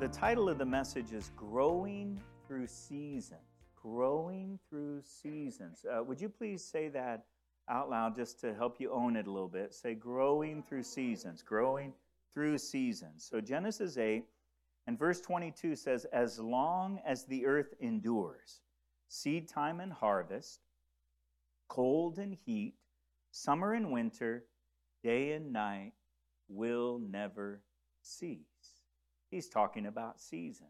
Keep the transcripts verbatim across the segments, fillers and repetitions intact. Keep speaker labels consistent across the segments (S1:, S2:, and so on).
S1: The title of the message is Growing Through Seasons. Growing Through Seasons. Uh, would you please say that out loud just to help you own it a little bit? Say, growing through seasons. Growing through seasons. So Genesis eight and verse twenty-two says, as long as the earth endures, seed time and harvest, cold and heat, summer and winter, day and night will never cease. He's talking about seasons.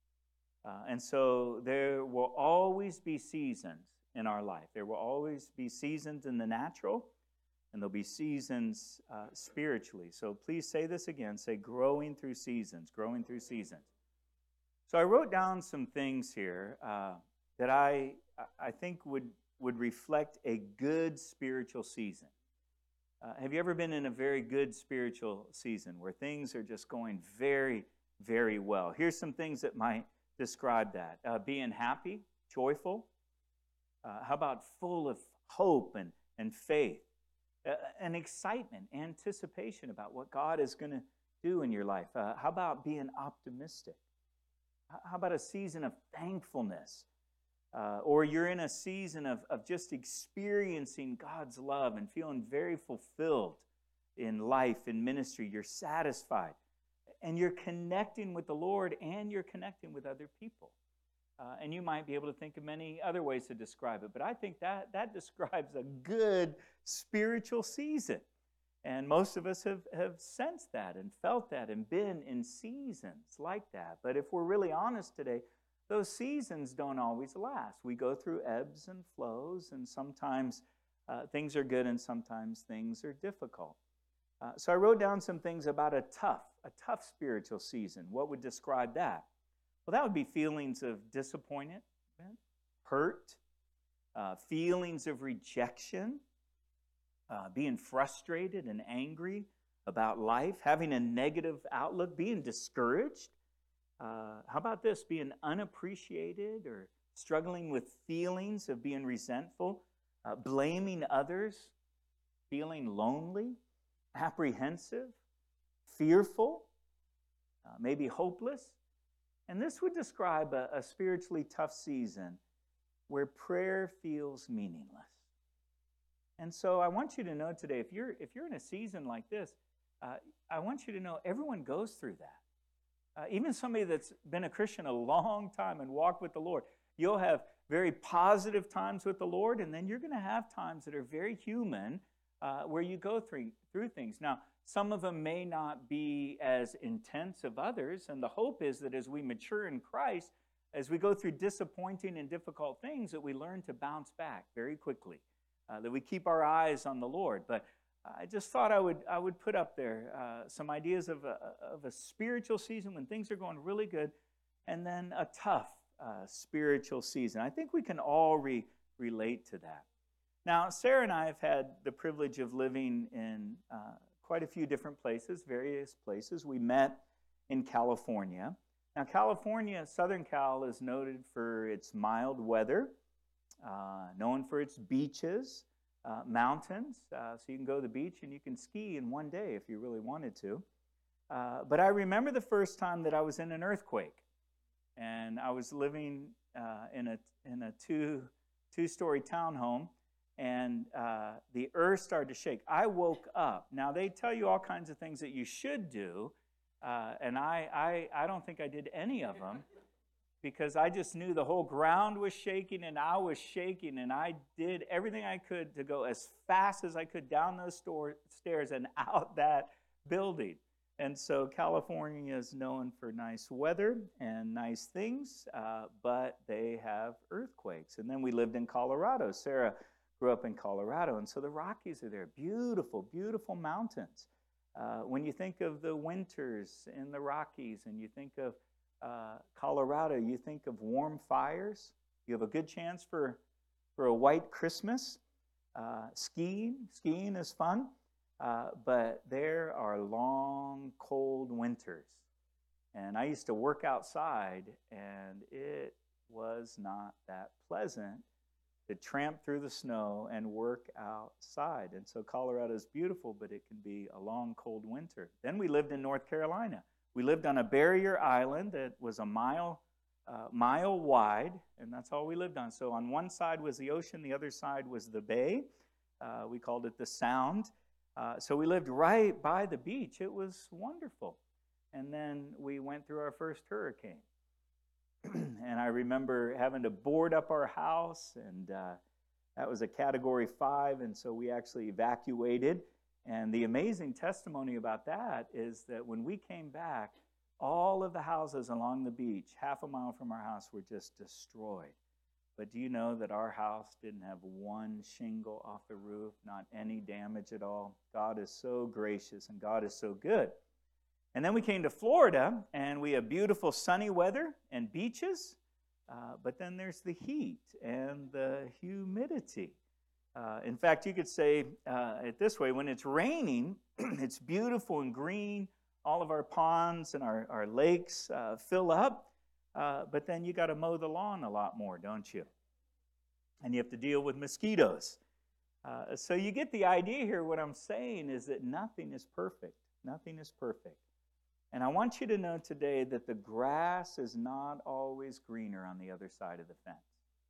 S1: Uh, and so there will always be seasons in our life. There will always be seasons in the natural, and there'll be seasons uh, spiritually. So please say this again. Say, growing through seasons, growing through seasons. So I wrote down some things here uh, that I I think would, would reflect a good spiritual season. Uh, have you ever been in a very good spiritual season where things are just going very, very well? Here's some things that might describe that. Uh, being happy, joyful. Uh, how about full of hope and, and faith? Uh, and excitement, anticipation about what God is going to do in your life. Uh, how about being optimistic? How about a season of thankfulness? Uh, or you're in a season of, of just experiencing God's love and feeling very fulfilled in life, in ministry. You're satisfied. And you're connecting with the Lord and you're connecting with other people. Uh, and you might be able to think of many other ways to describe it. But I think that, that describes a good spiritual season. And most of us have, have sensed that and felt that and been in seasons like that. But if we're really honest today, those seasons don't always last. We go through ebbs and flows, and sometimes uh, things are good and sometimes things are difficult. Uh, so I wrote down some things about a tough, a tough spiritual season. What would describe that? Well, that would be feelings of disappointment, hurt, uh, feelings of rejection, uh, being frustrated and angry about life, having a negative outlook, being discouraged. Uh, how about this? Being unappreciated or struggling with feelings of being resentful, uh, blaming others, feeling lonely, apprehensive, fearful, uh, maybe hopeless. And this would describe a, a spiritually tough season where prayer feels meaningless. And so I want you to know today, if you're if you're in a season like this, uh, I want you to know everyone goes through that. Uh, even somebody that's been a Christian a long time and walked with the Lord, you'll have very positive times with the Lord, and then you're going to have times that are very human uh, where you go through, through things. Now, some of them may not be as intense of others, and the hope is that as we mature in Christ, as we go through disappointing and difficult things, that we learn to bounce back very quickly, uh, that we keep our eyes on the Lord. But I just thought I would I would put up there uh, some ideas of a, of a spiritual season when things are going really good, and then a tough uh, spiritual season. I think we can all re- relate to that. Now, Sarah and I have had the privilege of living in uh, quite a few different places, various places. We met in California. Now, California, Southern Cal, is noted for its mild weather, uh, known for its beaches, uh, mountains. Uh, so you can go to the beach and you can ski in one day if you really wanted to. Uh, but I remember the first time that I was in an earthquake, and I was living uh, in a in a two two-story townhome. And uh, the earth started to shake. I woke up. Now, they tell you all kinds of things that you should do, uh, and I, I, I don't think I did any of them because I just knew the whole ground was shaking and I was shaking, and I did everything I could to go as fast as I could down those store, stairs and out that building. And so California is known for nice weather and nice things, uh, but they have earthquakes. And then we lived in Colorado. Sarah grew up in Colorado, and so the Rockies are there. Beautiful, beautiful mountains. Uh, when you think of the winters in the Rockies and you think of uh, Colorado, you think of warm fires. You have a good chance for, for a white Christmas. Uh, skiing, skiing is fun, uh, but there are long, cold winters. And I used to work outside, and it was not that pleasant to tramp through the snow and work outside. And so Colorado is beautiful, but it can be a long, cold winter. Then we lived in North Carolina. We lived on a barrier island that was a mile, uh, mile wide, and that's all we lived on. So on one side was the ocean, the other side was the bay. Uh, we called it the Sound. Uh, so we lived right by the beach. It was wonderful. And then we went through our first hurricane. And I remember having to board up our house, and uh, that was a category five, and so we actually evacuated. And the amazing testimony about that is that when we came back, all of the houses along the beach, half a mile from our house, were just destroyed. But do you know that our house didn't have one shingle off the roof, not any damage at all? God is so gracious, and God is so good. And then we came to Florida, and we have beautiful sunny weather and beaches, uh, but then there's the heat and the humidity. Uh, in fact, you could say uh, it this way: when it's raining, it's beautiful and green. All of our ponds and our, our lakes uh, fill up, uh, but then you got to mow the lawn a lot more, don't you? And you have to deal with mosquitoes. Uh, so you get the idea here. What I'm saying is that nothing is perfect. Nothing is perfect. And I want you to know today that the grass is not always greener on the other side of the fence.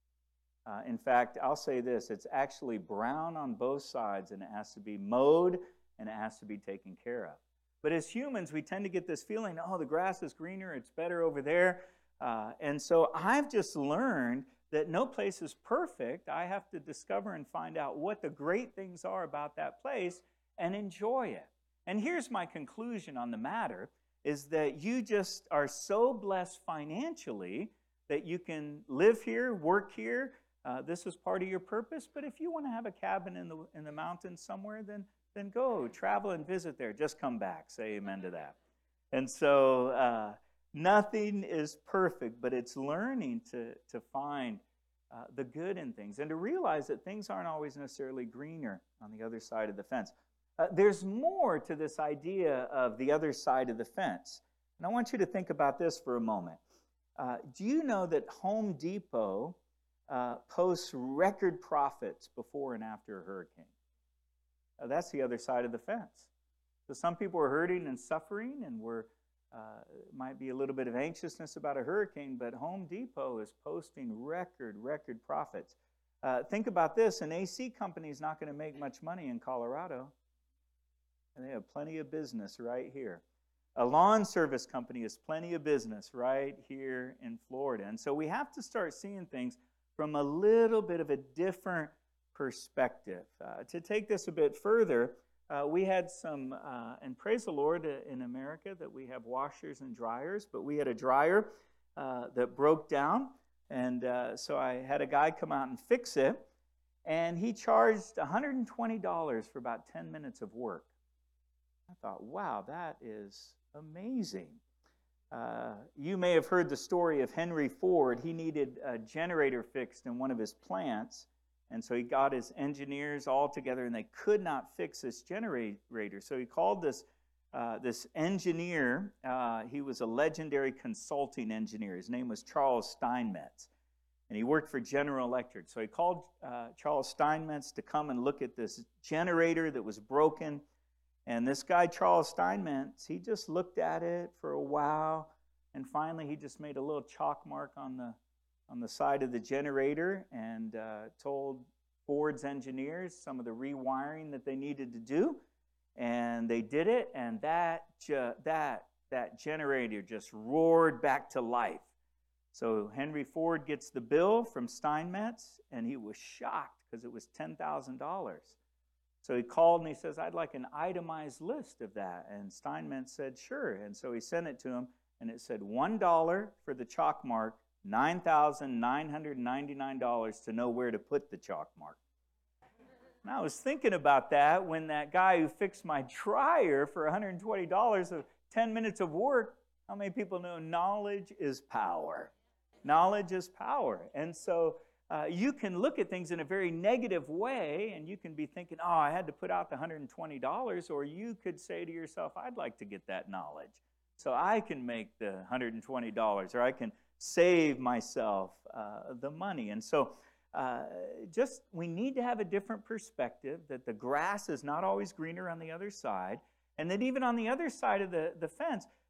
S1: Uh, in fact, I'll say this: it's actually brown on both sides, and it has to be mowed, and it has to be taken care of. But as humans, we tend to get this feeling, oh, the grass is greener, it's better over there. Uh, and so I've just learned that no place is perfect. I have to discover and find out what the great things are about that place and enjoy it. And here's my conclusion on the matter, is that you just are so blessed financially that you can live here, work here. Uh, this is part of your purpose. But if you want to have a cabin in the in the mountains somewhere, then then go travel and visit there. Just come back. Say amen to that. And so uh, nothing is perfect, but it's learning to to find uh, the good in things and to realize that things aren't always necessarily greener on the other side of the fence. Uh, there's more to this idea of the other side of the fence. And I want you to think about this for a moment. Uh, do you know that Home Depot uh, posts record profits before and after a hurricane? Uh, that's the other side of the fence. So some people are hurting and suffering, and we're, uh, might be a little bit of anxiousness about a hurricane, but Home Depot is posting record, record profits. Uh, think about this: an A C company is not going to make much money in Colorado. And they have plenty of business right here. A lawn service company has plenty of business right here in Florida. And so we have to start seeing things from a little bit of a different perspective. Uh, to take this a bit further, uh, we had some, uh, and praise the Lord uh, in America that we have washers and dryers, but we had a dryer uh, that broke down. And uh, so I had a guy come out and fix it. And he charged one hundred twenty dollars for about ten minutes of work. I thought, wow, that is amazing. Uh, you may have heard the story of Henry Ford. He needed a generator fixed in one of his plants, and so he got his engineers all together, and they could not fix this generator. So he called this uh, this engineer. Uh, he was a legendary consulting engineer. His name was Charles Steinmetz, and he worked for General Electric. So he called uh, Charles Steinmetz to come and look at this generator that was broken. And this guy, Charles Steinmetz, he just looked at it for a while, and finally he just made a little chalk mark on the on the side of the generator and uh, told Ford's engineers some of the rewiring that they needed to do, and they did it, and that ju- that that generator just roared back to life. So Henry Ford gets the bill from Steinmetz, and he was shocked because it was ten thousand dollars. So he called and he says, I'd like an itemized list of that. And Steinmetz said, sure. And so he sent it to him, and it said one dollar for the chalk mark, nine thousand nine hundred ninety-nine dollars to know where to put the chalk mark. And I was thinking about that when that guy who fixed my dryer for one hundred twenty dollars of ten minutes of work, how many people know knowledge is power? Knowledge is power. And so Uh, you can look at things in a very negative way, and you can be thinking, oh, I had to put out the one hundred twenty dollars, or you could say to yourself, I'd like to get that knowledge so I can make the one hundred twenty dollars, or I can save myself uh, the money. And so uh, just we need to have a different perspective, that the grass is not always greener on the other side, and that even on the other side of the, the fence,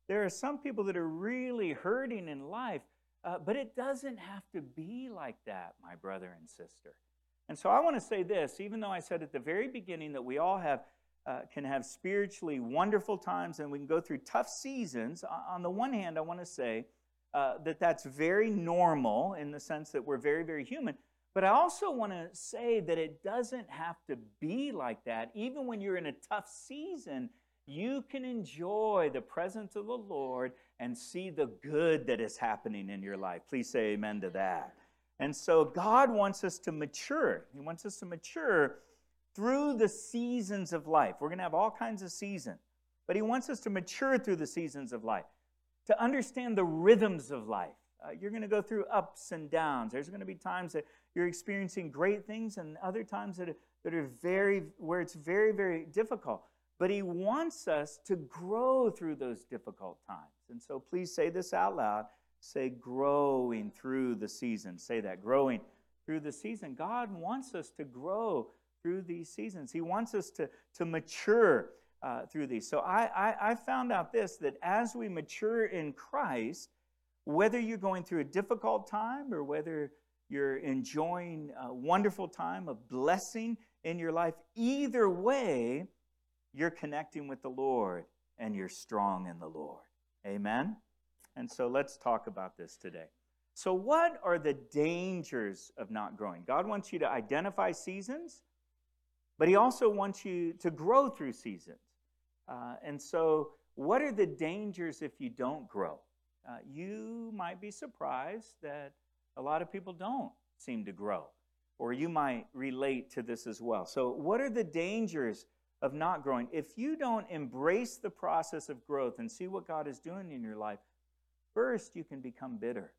S1: There are some people that are really hurting in life, uh, but it doesn't have to be like that, my brother and sister. And so I want to say this, even though I said at the very beginning that we all have uh, can have spiritually wonderful times and we can go through tough seasons, on the one hand, I want to say uh, that that's very normal in the sense that we're very, very human. But I also want to say that it doesn't have to be like that. Even when you're in a tough season, you can enjoy the presence of the Lord and see the good that is happening in your life. Please say amen to that. And so God wants us to mature. He wants us to mature through the seasons of life. We're going to have all kinds of seasons, but He wants us to mature through the seasons of life, to understand the rhythms of life. Uh, you're going to go through ups and downs. There's going to be times that you're experiencing great things and other times that are, that are very, where it's very, very difficult. But He wants us to grow through those difficult times. And so please say this out loud. Say, growing through the season. Say that, growing through the season. God wants us to grow through these seasons. He wants us to, to mature uh, through these. So I, I, I found out this, that as we mature in Christ, whether you're going through a difficult time or whether you're enjoying a wonderful time of blessing in your life, either way, you're connecting with the Lord and you're strong in the Lord. Amen? And so let's talk about this today. So what are the dangers of not growing? God wants you to identify seasons, but He also wants you to grow through seasons. Uh, and so what are the dangers if you don't grow? Uh, you might be surprised that a lot of people don't seem to grow, or you might relate to this as well. So what are the dangers of not growing? If you don't embrace the process of growth and see what God is doing in your life, first, you can become bitter.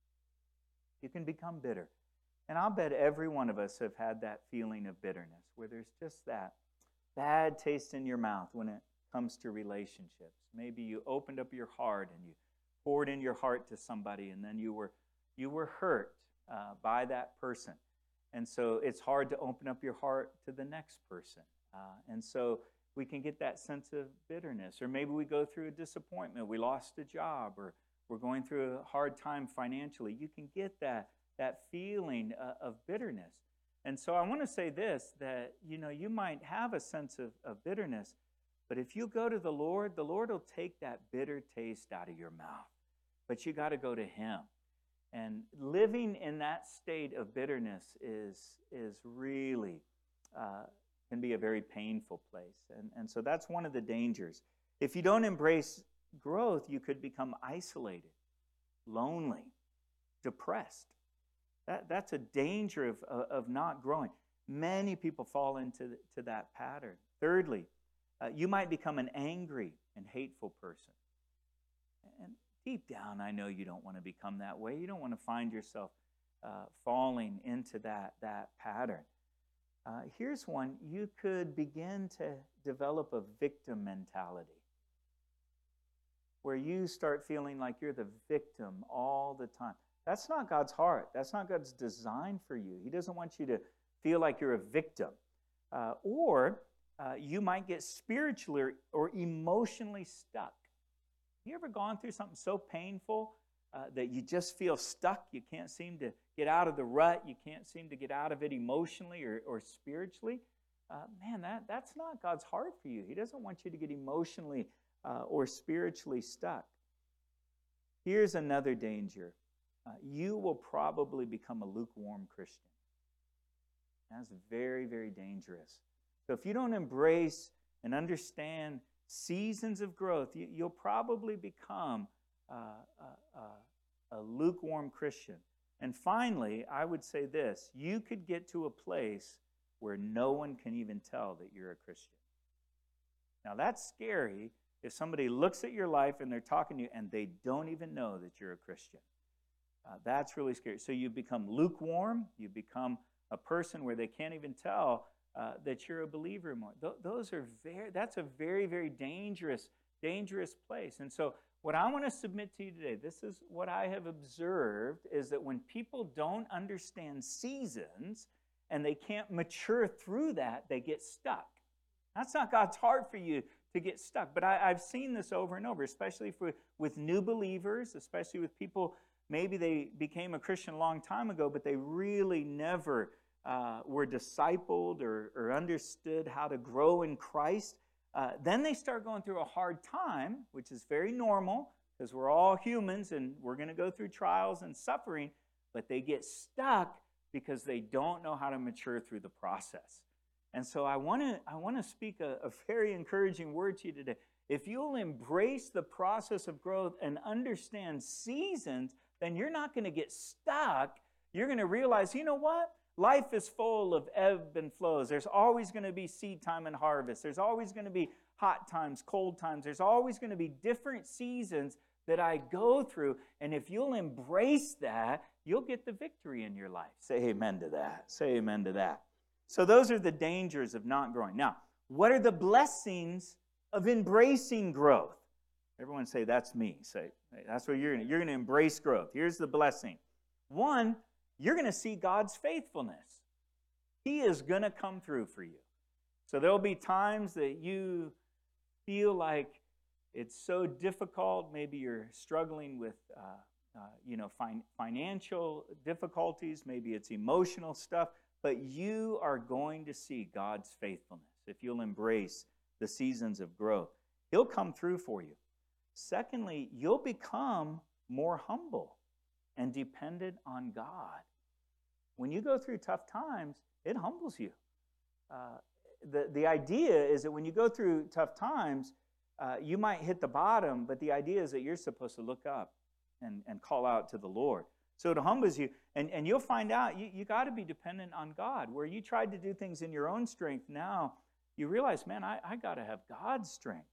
S1: You can become bitter. And I'll bet every one of us have had that feeling of bitterness, where there's just that bad taste in your mouth when it comes to relationships. Maybe you opened up your heart and you poured in your heart to somebody, and then you were you were hurt uh, by that person. And so it's hard to open up your heart to the next person. Uh, and so we can get that sense of bitterness. Or maybe we go through a disappointment. We lost a job, or we're going through a hard time financially. You can get that, that feeling uh, of bitterness. And so I want to say this, that you know you might have a sense of, of bitterness, but if you go to the Lord, the Lord will take that bitter taste out of your mouth. But you got to go to Him. And living in that state of bitterness is, is really, uh, can be a very painful place. And, and so that's one of the dangers. If you don't embrace growth, you could become isolated, lonely, depressed. That, that's a danger of, of not growing. Many people fall into the, to that pattern. Thirdly, uh, you might become an angry and hateful person. And deep down, I know you don't want to become that way. You don't want to find yourself uh, falling into that, that pattern. Uh, here's one. You could begin to develop a victim mentality, where you start feeling like you're the victim all the time. That's not God's heart. That's not God's design for you. He doesn't want you to feel like you're a victim. Uh, or uh, you might get spiritually or, or emotionally stuck. You ever gone through something so painful uh, that you just feel stuck? You can't seem to get out of the rut. You can't seem to get out of it emotionally or, or spiritually. Uh, man, that, that's not God's heart for you. He doesn't want you to get emotionally uh, or spiritually stuck. Here's another danger. Uh, you will probably become a lukewarm Christian. That's very, very dangerous. So if you don't embrace and understand seasons of growth, you, you'll probably become uh, a, a, a lukewarm Christian. And finally, I would say this. You could get to a place where no one can even tell that you're a Christian. Now, that's scary if somebody looks at your life and they're talking to you and they don't even know that you're a Christian. Uh, that's really scary. So you become lukewarm. You become a person where they can't even tell uh, that you're a believer more. Th- those are very. That's a very, very dangerous, dangerous place. And so, what I want to submit to you today, this is what I have observed, is that when people don't understand seasons and they can't mature through that, they get stuck. That's not God's heart for you to get stuck. But I, I've seen this over and over, especially for with new believers, especially with people, maybe they became a Christian a long time ago, but they really never uh, were discipled or, or understood how to grow in Christ. Uh, then they start going through a hard time, which is very normal because we're all humans and we're going to go through trials and suffering, but they get stuck because they don't know how to mature through the process. And so I want to I want to speak a, a very encouraging word to you today. If you'll embrace the process of growth and understand seasons, then you're not going to get stuck. You're going to realize, you know what? Life is full of ebb and flows. There's always going to be seed time and harvest. There's always going to be hot times, cold times. There's always going to be different seasons that I go through. And if you'll embrace that, you'll get the victory in your life. Say amen to that. Say amen to that. So those are the dangers of not growing. Now, what are the blessings of embracing growth? Everyone say, that's me. Say, that's what you're going to. You're going to embrace growth. Here's the blessing. One, you're going to see God's faithfulness. He is going to come through for you. So there'll be times that you feel like it's so difficult. Maybe you're struggling with, uh, uh, you know, fin- financial difficulties. Maybe it's emotional stuff. But you are going to see God's faithfulness if you'll embrace the seasons of growth. He'll come through for you. Secondly, you'll become more humble and dependent on God. When you go through tough times, it humbles you. Uh, the, the idea is that when you go through tough times, uh, you might hit the bottom, but the idea is that you're supposed to look up and, and call out to the Lord. So it humbles you, and, and you'll find out you, you got to be dependent on God. Where you tried to do things in your own strength, now you realize, man, I, I got to have God's strength.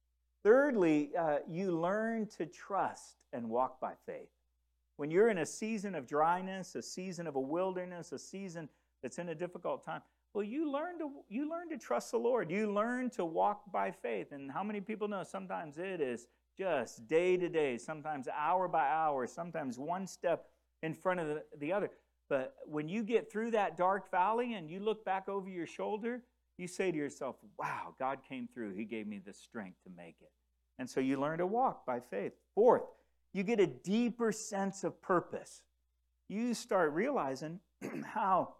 S1: Thirdly, uh, you learn to trust and walk by faith. When you're in a season of dryness, a season of a wilderness, a season that's in a difficult time, well, you learn to you learn to trust the Lord. You learn to walk by faith. And how many people know sometimes it is just day to day, sometimes hour by hour, sometimes one step in front of the, the other. But when you get through that dark valley and you look back over your shoulder, you say to yourself, wow, God came through. He gave me the strength to make it. And so you learn to walk by faith. Fourth, you get a deeper sense of purpose. You start realizing how,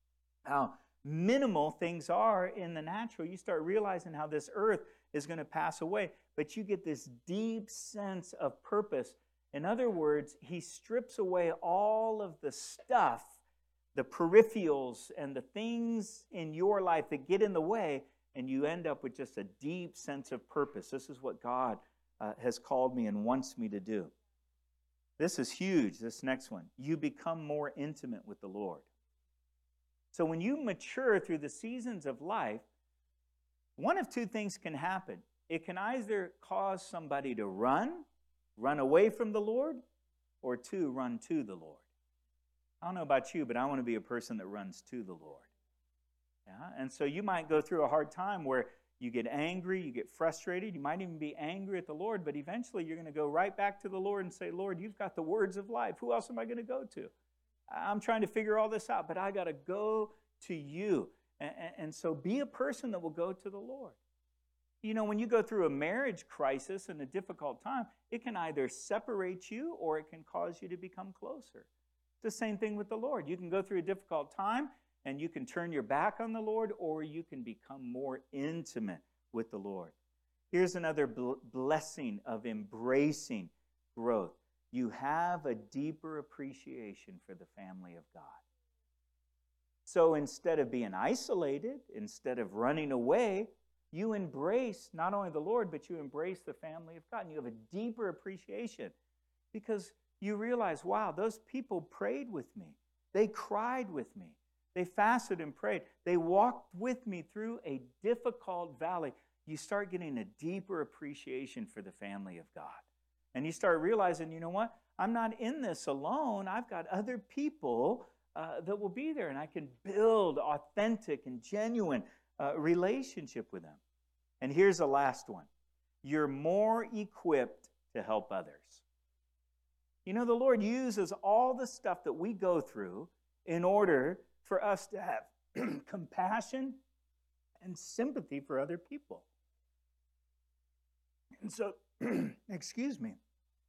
S1: how minimal things are in the natural. You start realizing how this earth is going to pass away, but you get this deep sense of purpose. In other words, he strips away all of the stuff, the peripherals and the things in your life that get in the way, and you end up with just a deep sense of purpose. This is what God uh, has called me and wants me to do. This is huge, this next one. You become more intimate with the Lord. So when you mature through the seasons of life, one of two things can happen. It can either cause somebody to run, run away from the Lord, or two, run to the Lord. I don't know about you, but I want to be a person that runs to the Lord. Yeah? And so you might go through a hard time where you get angry, you get frustrated, you might even be angry at the Lord, but eventually you're going to go right back to the Lord and say, Lord, you've got the words of life. Who else am I going to go to? I'm trying to figure all this out, but I got to go to you. And, and so be a person that will go to the Lord. You know, when you go through a marriage crisis and a difficult time, it can either separate you or it can cause you to become closer. It's the same thing with the Lord. You can go through a difficult time and you can turn your back on the Lord, or you can become more intimate with the Lord. Here's another bl- blessing of embracing growth. You have a deeper appreciation for the family of God. So instead of being isolated, instead of running away, you embrace not only the Lord, but you embrace the family of God. And you have a deeper appreciation because you realize, wow, those people prayed with me. They cried with me. They fasted and prayed. They walked with me through a difficult valley. You start getting a deeper appreciation for the family of God. And you start realizing, you know what? I'm not in this alone. I've got other people uh, that will be there, and I can build authentic and genuine uh, relationship with them. And here's the last one. You're more equipped to help others. You know, the Lord uses all the stuff that we go through in order for us to have compassion and sympathy for other people. And so, excuse me.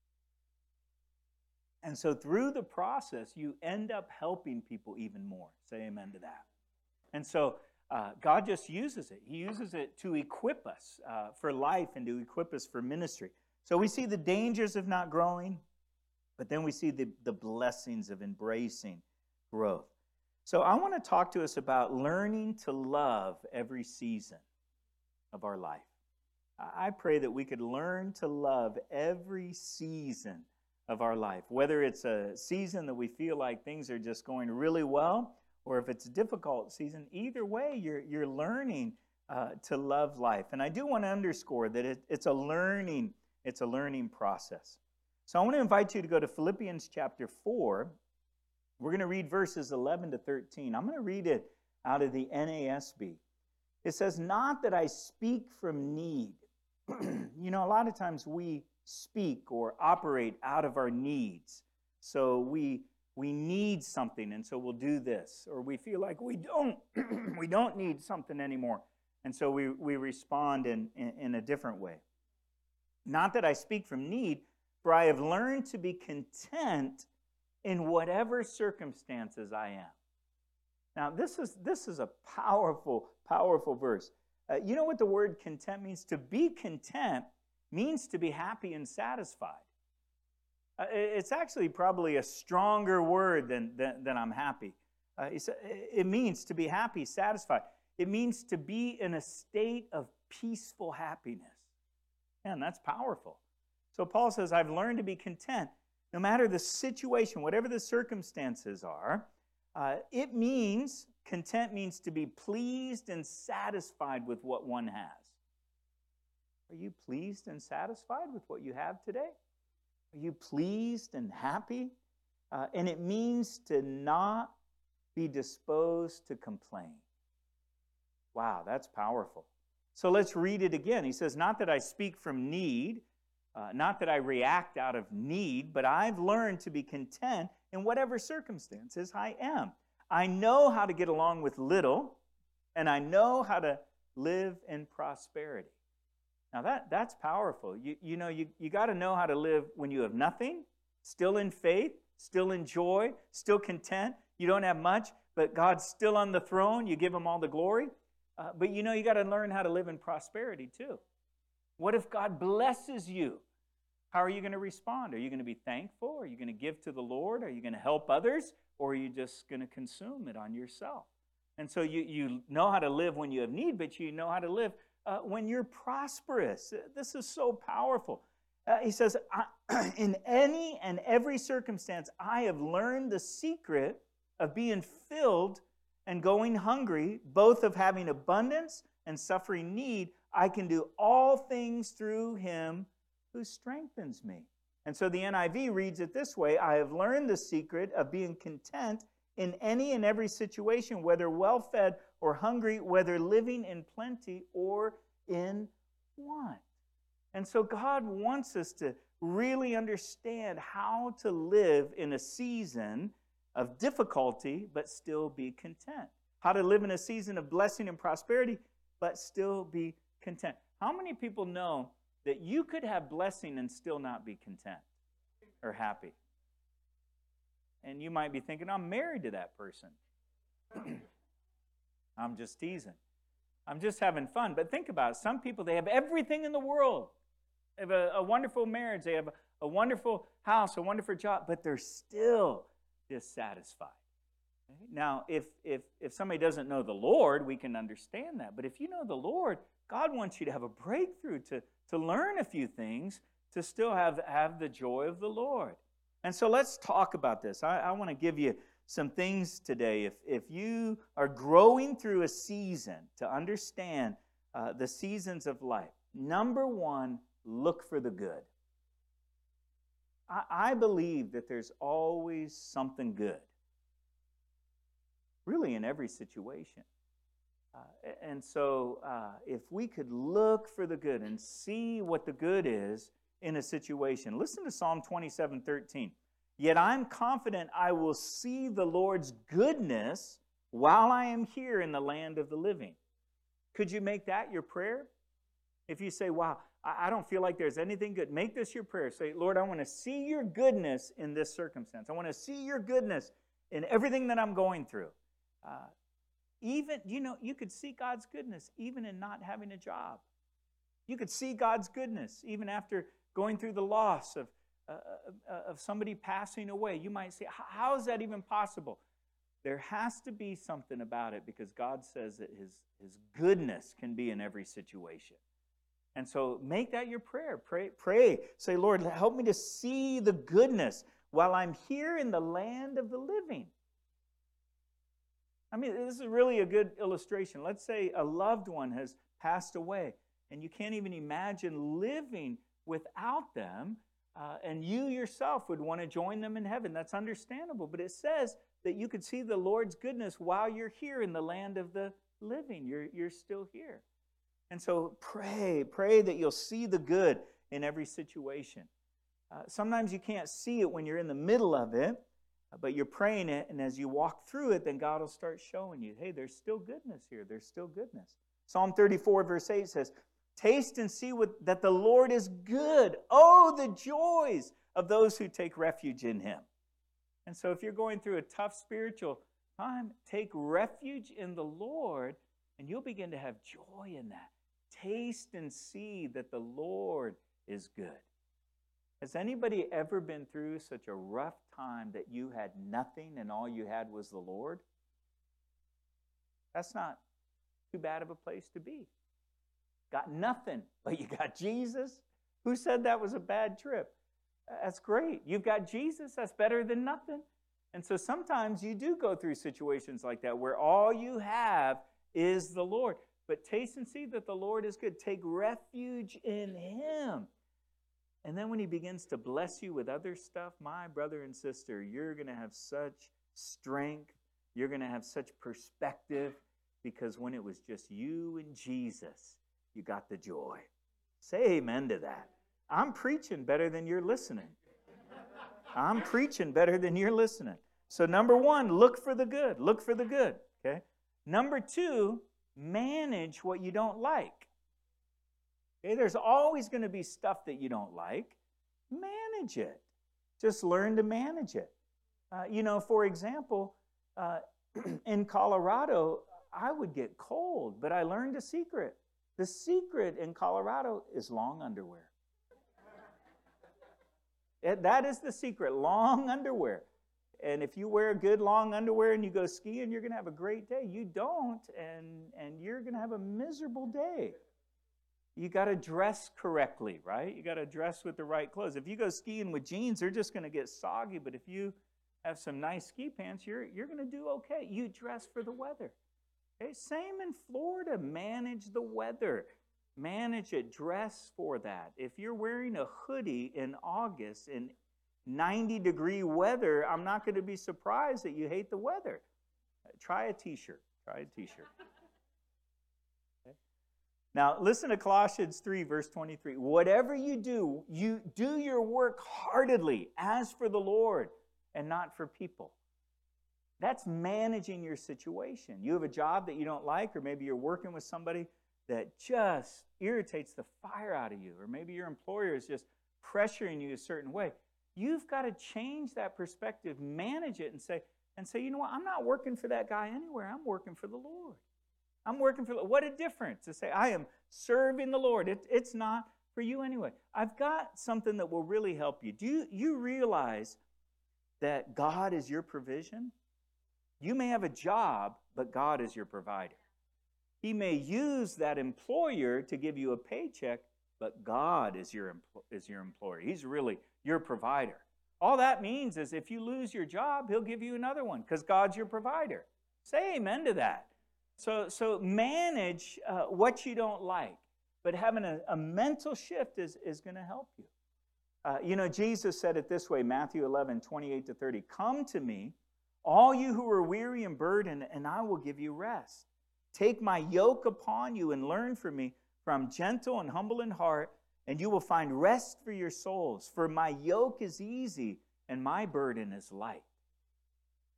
S1: And so through the process, you end up helping people even more. Say amen to that. And so uh, God just uses it. He uses it to equip us uh, for life and to equip us for ministry. So we see the dangers of not growing, but then we see the, the blessings of embracing growth. So I want to talk to us about learning to love every season of our life. I pray that we could learn to love every season of our life, whether it's a season that we feel like things are just going really well, or if it's a difficult season. Either way, you're, you're learning uh, to love life. And I do want to underscore that it, it's a learning, it's a learning process. So I want to invite you to go to Philippians chapter four. We're going to read verses eleven to thirteen. I'm going to read it out of the N A S B. It says, "Not that I speak from need." You know, a lot of times we speak or operate out of our needs. So we we need something, and so we'll do this. Or we feel like we don't we don't need something anymore. And so we, we respond in, in, in a different way. "Not that I speak from need, for I have learned to be content in whatever circumstances I am." Now, this is this is a powerful, powerful verse. Uh, you know what the word content means? To be content means to be happy and satisfied. Uh, it's actually probably a stronger word than, than, than I'm happy. Uh, it's, it means to be happy, satisfied. It means to be in a state of peaceful happiness. Man, that's powerful. So Paul says, I've learned to be content. No matter the situation, whatever the circumstances are, uh, it means, content means to be pleased and satisfied with what one has. Are you pleased and satisfied with what you have today? Are you pleased and happy? Uh, and it means to not be disposed to complain. Wow, that's powerful. So let's read it again. He says, "Not that I speak from need, uh, not that I react out of need, but I've learned to be content in whatever circumstances I am. I know how to get along with little, and I know how to live in prosperity." Now that, that's powerful. You, you know, you, you got to know how to live when you have nothing, still in faith, still in joy, still content. You don't have much, but God's still on the throne. You give him all the glory. Uh, but you know, you got to learn how to live in prosperity too. What if God blesses you? How are you going to respond? Are you going to be thankful? Are you going to give to the Lord? Are you going to help others? Or are you just going to consume it on yourself? And so you, you know how to live when you have need, but you know how to live uh, when you're prosperous. This is so powerful. Uh, he says, in any and every circumstance, I have learned the secret of being filled and going hungry, both of having abundance and suffering need. I can do all things through him who strengthens me. And so the N I V reads it this way: I have learned the secret of being content in any and every situation, whether well-fed or hungry, whether living in plenty or in want. And so God wants us to really understand how to live in a season of difficulty, but still be content. How to live in a season of blessing and prosperity, but still be content. How many people know that you could have blessing and still not be content or happy? And you might be thinking, I'm married to that person. I'm just teasing. I'm just having fun. But think about it. Some people, they have everything in the world. They have a, a wonderful marriage. They have a, a wonderful house, a wonderful job, but they're still dissatisfied. Okay? Now, if, if, if somebody doesn't know the Lord, we can understand that. But if you know the Lord, God wants you to have a breakthrough, to, to learn a few things, to still have, have the joy of the Lord. And so let's talk about this. I, I want to give you some things today. If, if you are growing through a season, to understand uh, the seasons of life, number one, look for the good. I, I believe that there's always something good, really in every situation. Uh, and so uh, if we could look for the good and see what the good is in a situation. Listen to Psalm twenty-seven thirteen. Yet I'm confident I will see the Lord's goodness while I am here in the land of the living. Could you make that your prayer? If you say, wow, I don't feel like there's anything good, make this your prayer. Say, Lord, I want to see your goodness in this circumstance. I want to see your goodness in everything that I'm going through. Uh, even, you know, you could see God's goodness even in not having a job. You could see God's goodness even after going through the loss of, uh, of somebody passing away. You might say, how is that even possible? There has to be something about it because God says that his, his goodness can be in every situation. And so make that your prayer. Pray, pray. Say, Lord, help me to see the goodness while I'm here in the land of the living. I mean, this is really a good illustration. Let's say a loved one has passed away, and you can't even imagine living without them, uh, and you yourself would want to join them in heaven. That's understandable. But it says that you could see the Lord's goodness while you're here in the land of the living. You're, you're still here. And so pray, pray that you'll see the good in every situation. Uh, sometimes you can't see it when you're in the middle of it, but you're praying it, and as you walk through it, then God will start showing you, hey, there's still goodness here. There's still goodness. Psalm thirty-four, verse eight says, taste and see what, that the Lord is good. Oh, the joys of those who take refuge in him. And so if you're going through a tough spiritual time, take refuge in the Lord, and you'll begin to have joy in that. Taste and see that the Lord is good. Has anybody ever been through such a rough time that you had nothing and all you had was the Lord? That's not too bad of a place to be. Got nothing, but you got Jesus? Who said that was a bad trip? That's great. You've got Jesus. That's better than nothing. And so sometimes you do go through situations like that where all you have is the Lord. But taste and see that the Lord is good. Take refuge in him. And then when he begins to bless you with other stuff, my brother and sister, you're going to have such strength. You're going to have such perspective because when it was just you and Jesus, you got the joy. Say amen to that. I'm preaching better than you're listening. I'm preaching better than you're listening. So number one, look for the good. Look for the good. Okay. Number two, manage what you don't like. Okay, there's always going to be stuff that you don't like. Manage it. Just learn to manage it. Uh, you know, for example, uh, in Colorado, I would get cold, but I learned a secret. The secret in Colorado is long underwear. It, that is the secret, long underwear. And if you wear good long underwear and you go skiing, you're going to have a great day. You don't, and, and you're going to have a miserable day. You got to dress correctly, right? You got to dress with the right clothes. If you go skiing with jeans, they're just going to get soggy. But if you have some nice ski pants, you're, you're going to do okay. You dress for the weather. Okay? Same in Florida. Manage the weather. Manage it. Dress for that. If you're wearing a hoodie in August in ninety degree weather, I'm not going to be surprised that you hate the weather. Try a t-shirt. Try a t-shirt. Okay? Now, listen to Colossians three, verse twenty-three. Whatever you do, you do your work heartedly as for the Lord and not for people. That's managing your situation. You have a job that you don't like, or maybe you're working with somebody that just irritates the fire out of you, or maybe your employer is just pressuring you a certain way. You've got to change that perspective, manage it, and say, and say, you know what, I'm not working for that guy anywhere. I'm working for the Lord. I'm working for, what a difference to say, I am serving the Lord. It, it's not for you anyway. I've got something that will really help you. Do you, you realize that God is your provision? You may have a job, but God is your provider. He may use that employer to give you a paycheck, but God is your, is your employer. He's really your provider. All that means is if you lose your job, he'll give you another one because God's your provider. Say amen to that. So, so manage uh, what you don't like, but having a, a mental shift is, is going to help you. Uh, you know, Jesus said it this way, Matthew eleven, twenty-eight to thirty. Come to me, all you who are weary and burdened, and I will give you rest. Take my yoke upon you and learn from me, for I'm gentle and humble in heart, and you will find rest for your souls. For my yoke is easy and my burden is light.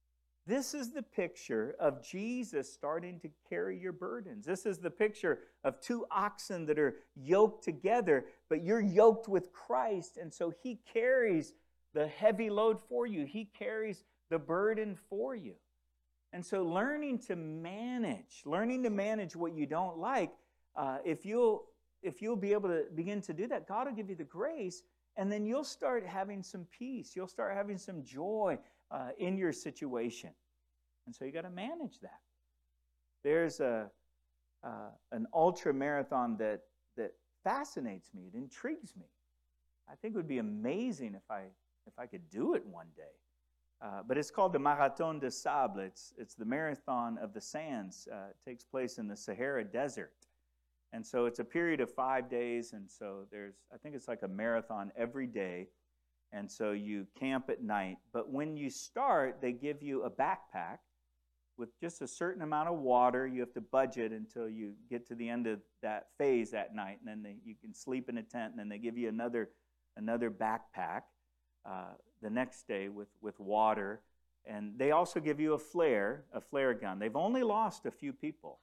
S1: This is the picture of Jesus starting to carry your burdens. This is the picture of two oxen that are yoked together, but you're yoked with Christ, and so he carries the heavy load for you. He carries the burden for you. And so learning to manage, learning to manage what you don't like, uh, if you'll if you'll be able to begin to do that, God will give you the grace, and then you'll start having some peace. You'll start having some joy uh, in your situation. And so you got to manage that. There's a uh, an ultra marathon that that fascinates me. It intrigues me. I think it would be amazing if I if I could do it one day. Uh, but it's called the Marathon des Sables. It's, it's the marathon of the sands. Uh, it takes place in the Sahara Desert. And so it's a period of five days. And so there's, I think it's like a marathon every day. And so you camp at night. But when you start, they give you a backpack with just a certain amount of water. You have to budget until you get to the end of that phase that night. And then they, you can sleep in a tent. And then they give you another, another backpack. Uh, the next day with, with water. And they also give you a flare, a flare gun. They've only lost a few people.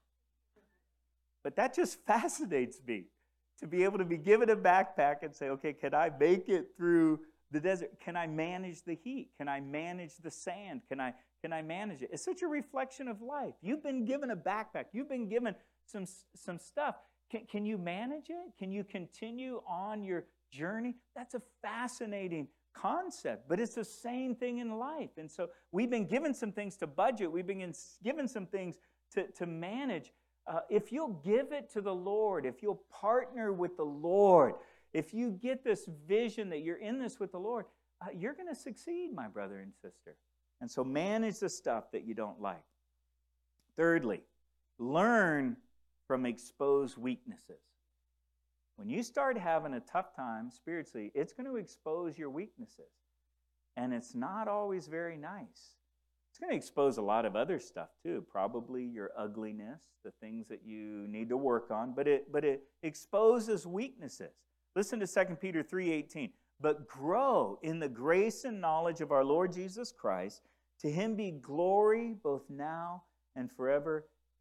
S1: But that just fascinates me, to be able to be given a backpack and say, okay, can I make it through the desert? Can I manage the heat? Can I manage the sand? Can I, can I manage it? It's such a reflection of life. You've been given a backpack. You've been given some, some stuff. Can, can you manage it? Can you continue on your journey? That's a fascinating concept, but it's the same thing in life. And so we've been given some things to budget. We've been given some things to, to manage. Uh, if you'll give it to the Lord, if you'll partner with the Lord, if you get this vision that you're in this with the Lord, uh, you're going to succeed, my brother and sister. And so manage the stuff that you don't like. Thirdly, learn from exposed weaknesses. When you start having a tough time spiritually, it's going to expose your weaknesses. And it's not always very nice. It's going to expose a lot of other stuff too, probably your ugliness, the things that you need to work on, but it but it exposes weaknesses. Listen to Second Peter three eighteen. But grow in the grace and knowledge of our Lord Jesus Christ. To him be glory both now and forever.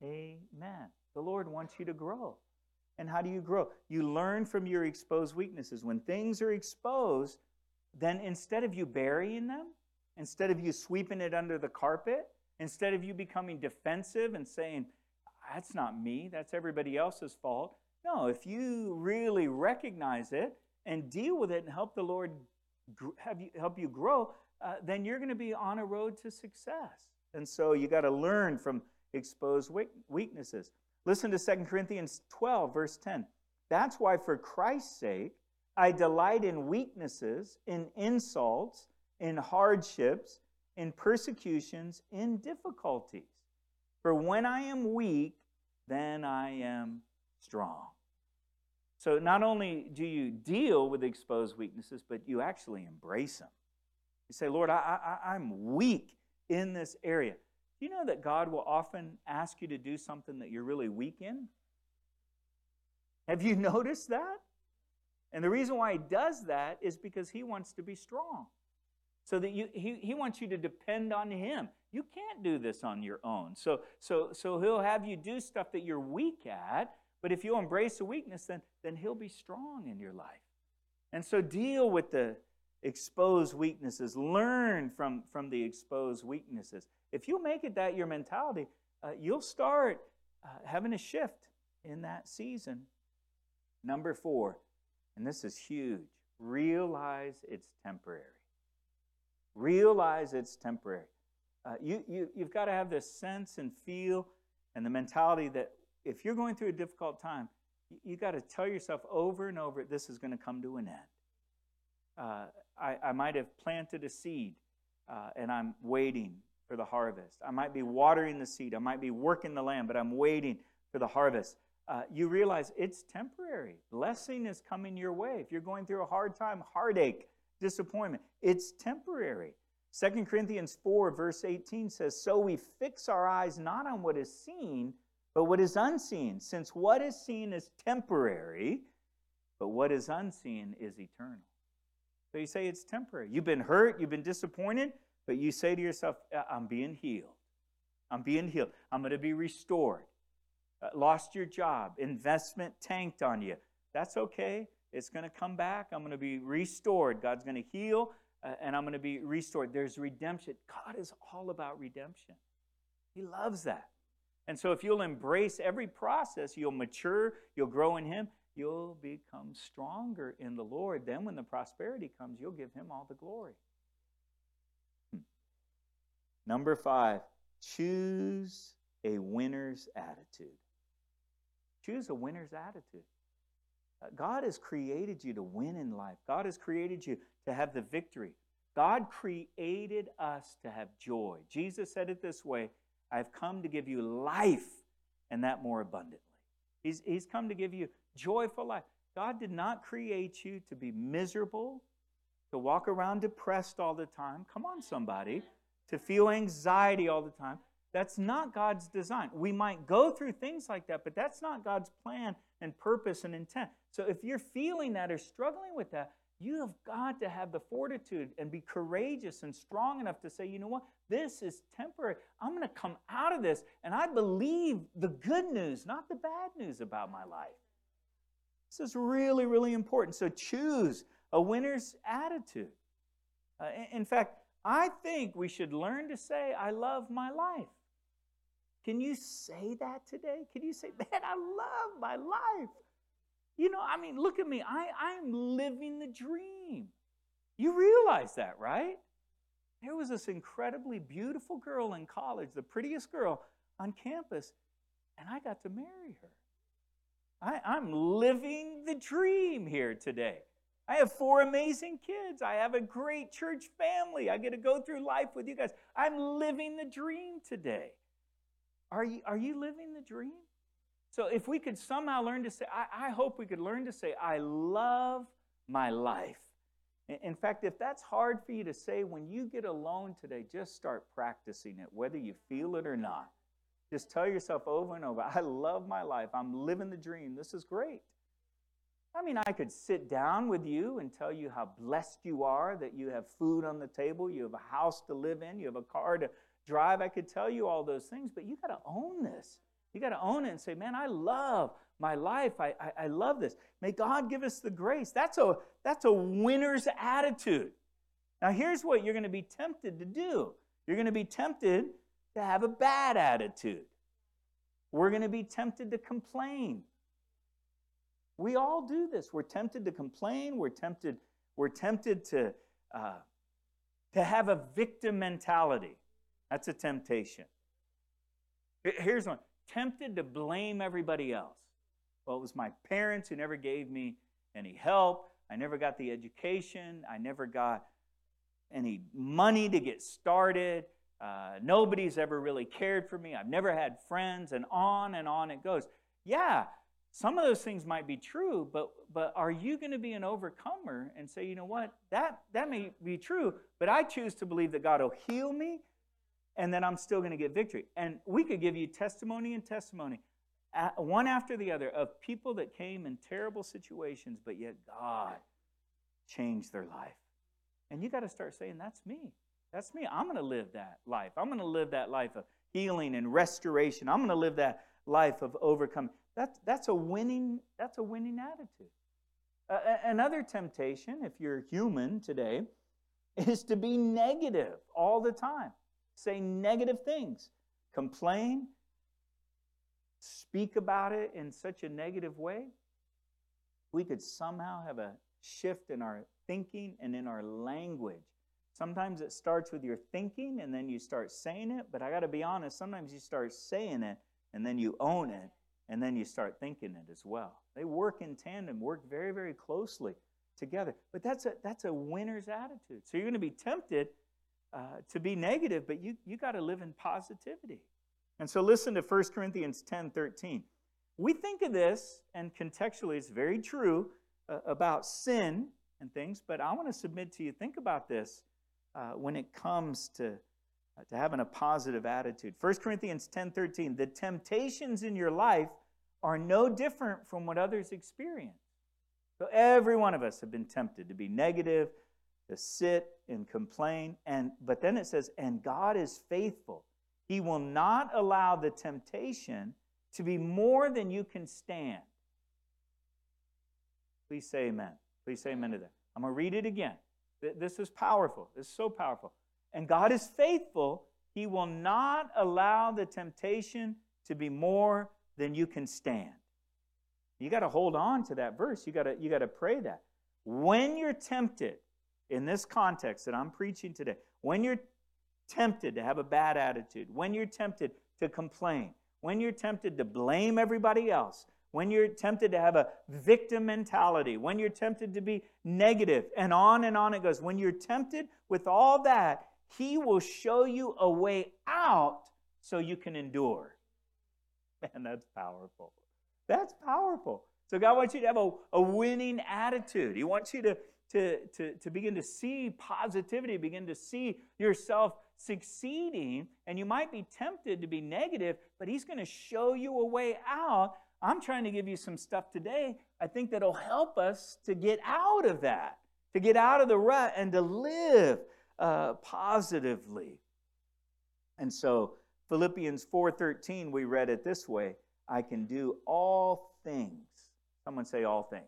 S1: Amen. The Lord wants you to grow. And how do you grow? You learn from your exposed weaknesses. When things are exposed, then instead of you burying them, instead of you sweeping it under the carpet, instead of you becoming defensive and saying, that's not me, that's everybody else's fault. No, if you really recognize it and deal with it and help the Lord have you, help you grow, uh, then you're going to be on a road to success. And so you got to learn from exposed weaknesses. Listen to Second Corinthians twelve, verse ten. That's why for Christ's sake, I delight in weaknesses, in insults, in hardships, in persecutions, in difficulties. For when I am weak, then I am strong. So not only do you deal with exposed weaknesses, but you actually embrace them. You say, Lord, I, I, I'm weak in this area. Do you know that God will often ask you to do something that you're really weak in? Have you noticed that? And the reason why he does that is because he wants to be strong. So that you, he, he wants you to depend on him. You can't do this on your own. So, so, so he'll have you do stuff that you're weak at, but if you embrace a weakness, then, then he'll be strong in your life. And so deal with the exposed weaknesses. Learn from, from the exposed weaknesses. If you make it that your mentality, uh, you'll start uh, having a shift in that season. Number four, and this is huge, realize it's temporary. Realize it's temporary. Uh, you, you, you've got to have this sense and feel and the mentality that if you're going through a difficult time, you, you got to tell yourself over and over, this is going to come to an end. Uh, I, I might have planted a seed uh, and I'm waiting for the harvest. I might be watering the seed. I might be working the land, but I'm waiting for the harvest. Uh, you realize it's temporary. Blessing is coming your way. If you're going through a hard time, heartache, disappointment, it's temporary. Second Corinthians four, verse eighteen says, so we fix our eyes not on what is seen, but what is unseen, since what is seen is temporary, but what is unseen is eternal. So you say it's temporary. You've been hurt, you've been disappointed, but you say to yourself, I'm being healed. I'm being healed. I'm going to be restored. Uh, lost your job. Investment tanked on you. That's okay. It's going to come back. I'm going to be restored. God's going to heal, uh, and I'm going to be restored. There's redemption. God is all about redemption. He loves that. And so if you'll embrace every process, you'll mature, you'll grow in Him, you'll become stronger in the Lord. Then when the prosperity comes, you'll give Him all the glory. Hmm. Number five, choose a winner's attitude. Choose a winner's attitude. Uh, God has created you to win in life. God has created you to have the victory. God created us to have joy. Jesus said it this way, I've come to give you life, and that more abundantly. He's, he's come to give you joyful life. God did not create you to be miserable, to walk around depressed all the time. Come on, somebody. To feel anxiety all the time. That's not God's design. We might go through things like that, but that's not God's plan and purpose and intent. So if you're feeling that or struggling with that, you have got to have the fortitude and be courageous and strong enough to say, you know what, this is temporary. I'm going to come out of this, and I believe the good news, not the bad news about my life. This is really, really important. So choose a winner's attitude. Uh, in fact, I think we should learn to say, I love my life. Can you say that today? Can you say, man, I love my life? You know, I mean, look at me. I, I'm living the dream. You realize that, right? There was this incredibly beautiful girl in college, the prettiest girl on campus, and I got to marry her. I, I'm living the dream here today. I have four amazing kids. I have a great church family. I get to go through life with you guys. I'm living the dream today. Are you, are you living the dream? So if we could somehow learn to say, I, I hope we could learn to say, I love my life. In fact, if that's hard for you to say when you get alone today, just start practicing it, whether you feel it or not. Just tell yourself over and over, I love my life. I'm living the dream. This is great. I mean, I could sit down with you and tell you how blessed you are, that you have food on the table, you have a house to live in, you have a car to drive. I could tell you all those things, but you got to own this. You got to own it and say, man, I love my life. I, I, I love this. May God give us the grace. That's a, that's a winner's attitude. Now, here's what you're going to be tempted to do. You're going to be tempted to have a bad attitude. We're going to be tempted to complain. We all do this. We're tempted to complain. We're tempted, we're tempted to, uh, to have a victim mentality. That's a temptation. Here's one. Tempted to blame everybody else. Well, it was my parents who never gave me any help. I never got the education. I never got any money to get started. Uh, nobody's ever really cared for me. I've never had friends, and on and on it goes. Yeah, some of those things might be true, but but are you going to be an overcomer and say, you know what, that, that may be true, but I choose to believe that God will heal me, and then I'm still going to get victory. And we could give you testimony and testimony, one after the other, of people that came in terrible situations, but yet God changed their life. And you got to start saying, that's me. That's me. I'm going to live that life. I'm going to live that life of healing and restoration. I'm going to live that life of overcoming. That's, that's, a, winning, that's a winning attitude. Uh, another temptation, if you're human today, is to be negative all the time. Say negative things. Complain. Speak about it in such a negative way. We could somehow have a shift in our thinking and in our language. Sometimes it starts with your thinking and then you start saying it, but I got to be honest, sometimes you start saying it and then you own it and then you start thinking it as well. They work in tandem, work very, very closely together. But that's a, that's a winner's attitude. So you're going to be tempted uh, to be negative, but you, you got to live in positivity. And so listen to First Corinthians ten thirteen. We think of this, and contextually it's very true, uh, about sin and things, but I want to submit to you, think about this uh, when it comes to, uh, to having a positive attitude. First Corinthians ten thirteen, the temptations in your life are no different from what others experience. So every one of us have been tempted to be negative, to sit and complain. And but then it says, and God is faithful. He will not allow the temptation to be more than you can stand. Please say amen. Please say amen to that. I'm going to read it again. This is powerful. This is so powerful. And God is faithful. He will not allow the temptation to be more than you can stand. You got to hold on to that verse. You got to you got to pray that. When you're tempted, in this context that I'm preaching today, when you're tempted to have a bad attitude, when you're tempted to complain, when you're tempted to blame everybody else, when you're tempted to have a victim mentality, when you're tempted to be negative, and on and on it goes. When you're tempted with all that, He will show you a way out so you can endure. Man, that's powerful. That's powerful. So God wants you to have a, a winning attitude. He wants you to, to, to, to begin to see positivity, begin to see yourself succeeding. And you might be tempted to be negative, but He's going to show you a way out. I'm trying to give you some stuff today, I think that'll help us to get out of that, to get out of the rut and to live uh, positively. And so Philippians four thirteen, we read it this way, I can do all things. Someone say all things.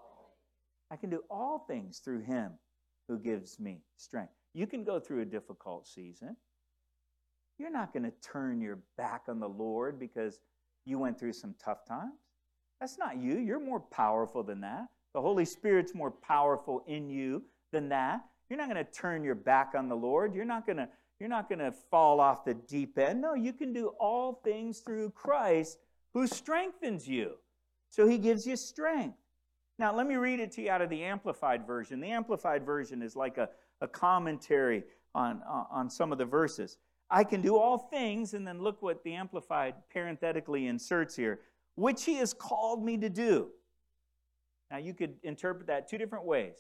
S1: I can do all things through Him who gives me strength. You can go through a difficult season. You're not going to turn your back on the Lord because you went through some tough times. That's not you. You're more powerful than that. The Holy Spirit's more powerful in you than that. You're not going to turn your back on the Lord. You're not going to, you're not going to fall off the deep end. No, you can do all things through Christ who strengthens you. So He gives you strength. Now, let me read it to you out of the Amplified Version. The Amplified Version is like a, a commentary on, on, on some of the verses. I can do all things, and then look what the Amplified parenthetically inserts here, which He has called me to do. Now, you could interpret that two different ways.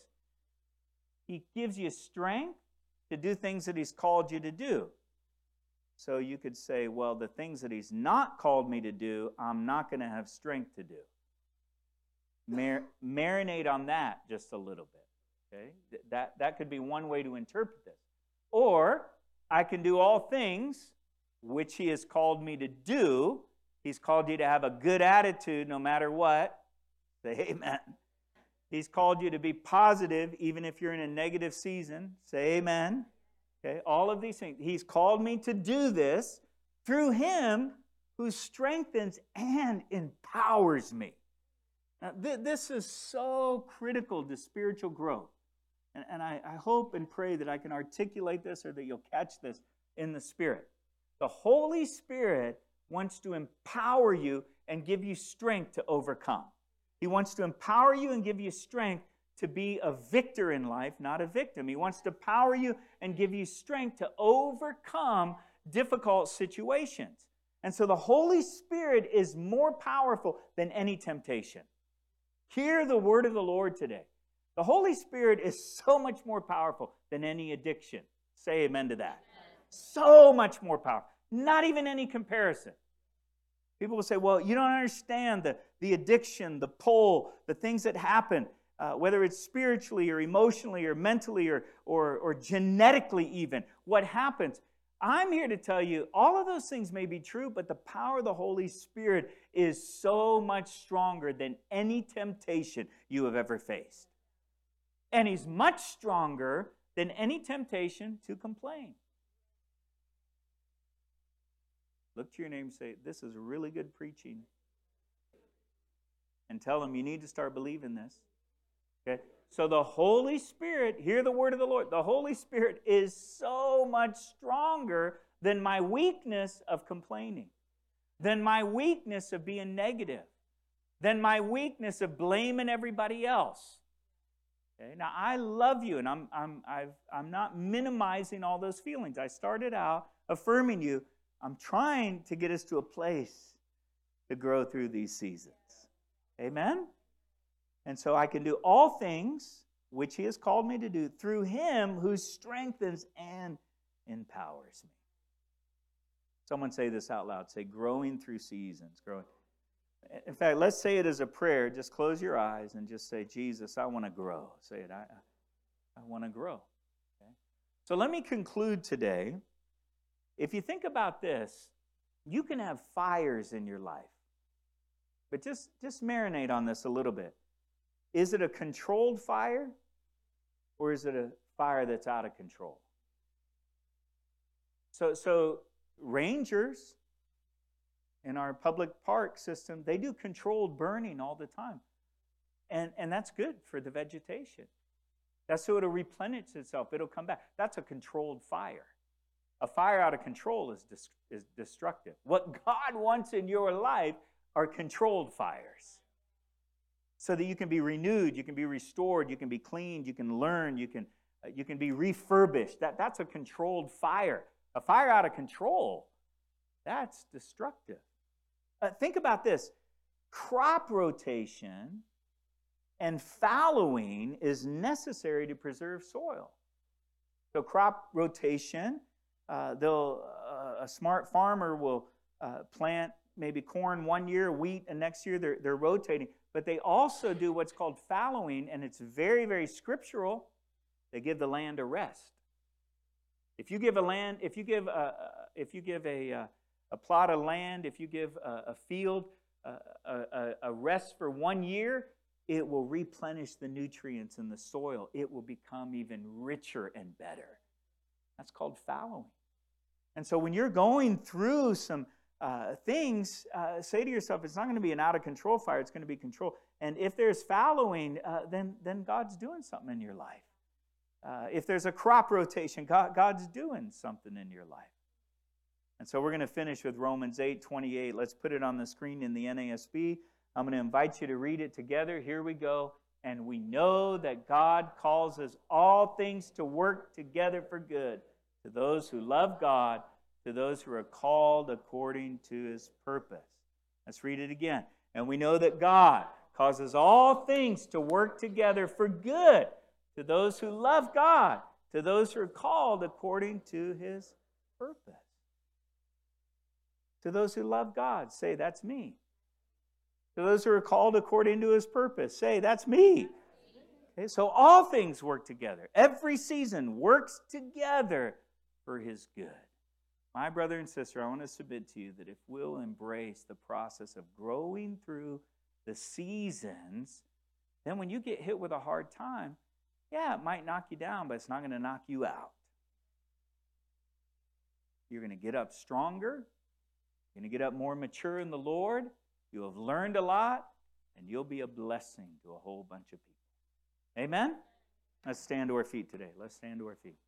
S1: He gives you strength to do things that He's called you to do. So you could say, well, the things that He's not called me to do, I'm not going to have strength to do. Mar- marinate on that just a little bit. Okay, that, that could be one way to interpret this. Or, I can do all things which He has called me to do. He's called you to have a good attitude no matter what. Say amen. He's called you to be positive even if you're in a negative season. Say amen. Okay, all of these things. He's called me to do this through Him who strengthens and empowers me. Now, th- this is so critical to spiritual growth. And, and I, I hope and pray that I can articulate this or that you'll catch this in the Spirit. The Holy Spirit wants to empower you and give you strength to overcome. He wants to empower you and give you strength to be a victor in life, not a victim. He wants to empower you and give you strength to overcome difficult situations. And so the Holy Spirit is more powerful than any temptation. Hear the word of the Lord today. The Holy Spirit is so much more powerful than any addiction. Say amen to that. So much more powerful. Not even any comparison. People will say, well, you don't understand the, the addiction, the pull, the things that happen, uh, whether it's spiritually or emotionally or mentally or, or, or genetically even. What happens? I'm here to tell you, all of those things may be true, but the power of the Holy Spirit is so much stronger than any temptation you have ever faced. And He's much stronger than any temptation to complain. Look to your neighbor and say, this is really good preaching. And tell them you need to start believing this. Okay? So the Holy Spirit, hear the word of the Lord. The Holy Spirit is so much stronger than my weakness of complaining, than my weakness of being negative, than my weakness of blaming everybody else. Okay? Now, I love you, and I'm, I'm, I've, I'm not minimizing all those feelings. I started out affirming you. I'm trying to get us to a place to grow through these seasons. Amen? And so I can do all things which He has called me to do through Him who strengthens and empowers me. Someone say this out loud. Say, growing through seasons. Growing. In fact, let's say it as a prayer. Just close your eyes and just say, Jesus, I want to grow. Say it. I, I want to grow. Okay? So let me conclude today. If you think about this, you can have fires in your life. But just, just marinate on this a little bit. Is it a controlled fire, or is it a fire that's out of control? So, so rangers in our public park system, they do controlled burning all the time. And, and that's good for the vegetation. That's so it'll replenish itself. It'll come back. That's a controlled fire. A fire out of control is, dis- is destructive. What God wants in your life are controlled fires. So that you can be renewed, you can be restored, you can be cleaned, you can learn, you can, uh, you can be refurbished. That, that's a controlled fire. A fire out of control, that's destructive. Uh, think about this. Crop rotation and fallowing is necessary to preserve soil. So crop rotation, uh, they'll, uh, a smart farmer will uh, plant maybe corn one year, wheat, and next year they're, they're rotating. But they also do what's called fallowing, and it's very, very scriptural. They give the land a rest. If you give a land, if you give a, if you give a, a plot of land, if you give a, a field a, a, a rest for one year, it will replenish the nutrients in the soil. It will become even richer and better. That's called fallowing. And so when you're going through some uh, things, uh, say to yourself, it's not going to be an out-of-control fire. It's going to be control. And if there's fallowing, uh, then, then God's doing something in your life. Uh, if there's a crop rotation, God, God's doing something in your life. And so we're going to finish with Romans eight twenty-eight. Let's put it on the screen in the N A S B. I'm going to invite you to read it together. Here we go. And we know that God causes all things to work together for good to those who love God, to those who are called according to His purpose. Let's read it again. And we know that God causes all things to work together for good to those who love God, to those who are called according to His purpose. To those who love God, say, that's me. To those who are called according to His purpose, say, that's me. Okay, so all things work together. Every season works together for His good. My brother and sister, I want to submit to you that if we'll embrace the process of growing through the seasons, then when you get hit with a hard time, yeah, it might knock you down, but it's not going to knock you out. You're going to get up stronger. You're going to get up more mature in the Lord. You'll have learned a lot, and you'll be a blessing to a whole bunch of people. Amen? Let's stand to our feet today. Let's stand to our feet.